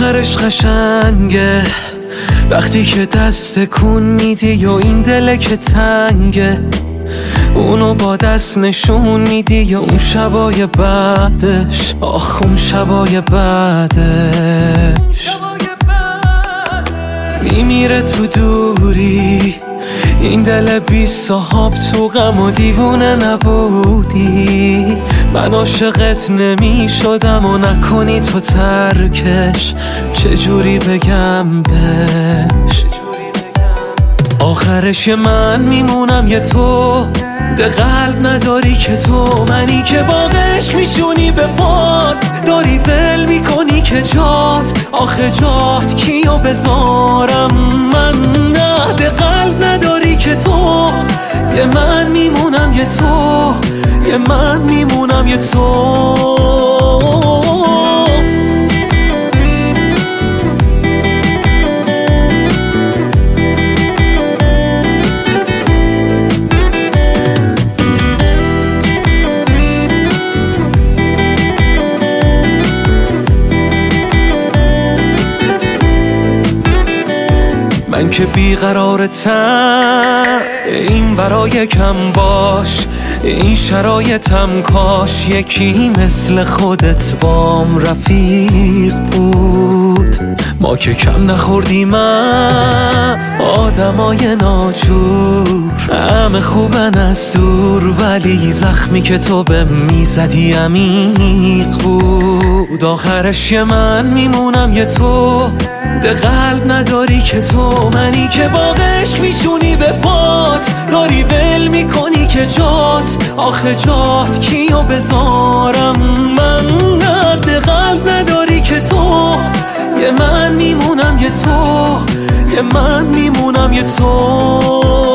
آخرش قشنگه وقتی که دست کن میدی و این دل که تنگه، اونو با دست نشون میدی یا اون شبای بعدش، آخ اون شبای بعدش میمیره تو دوری. این دل بی صاحب تو غم و دیوونه نبودی، من عاشقت نمی شدم و نکنی تو ترکش، چجوری بگم بهش. آخرش من میمونم یه تو، ده قلب نداری که تو، منی که باقش میشونی به باد، داری ول میکنی که جات، آخه جات کیو بذارم من، نه ده قلب نداری که تو، یه من میمونم یه تو، یه من میمونم یه تو. من که بیقرارتم این برای کم باش، این شرایطم کاش یکی مثل خودت بام رفیق بود. ما که کم نخوردیم از آدمای ناجور، همه خوبن از دور، ولی زخمی که تو به میزدی عمیق بود. آخرش یه من میمونم یه تو، ده قلب نداری که تو، منی که باقش میشونی به پات، داری ول میکنی که جات، آخه جات کیو بذارم من، نه ده قلب نداری که تو، یه من میمونم یه تو، یه من میمونم یه تو.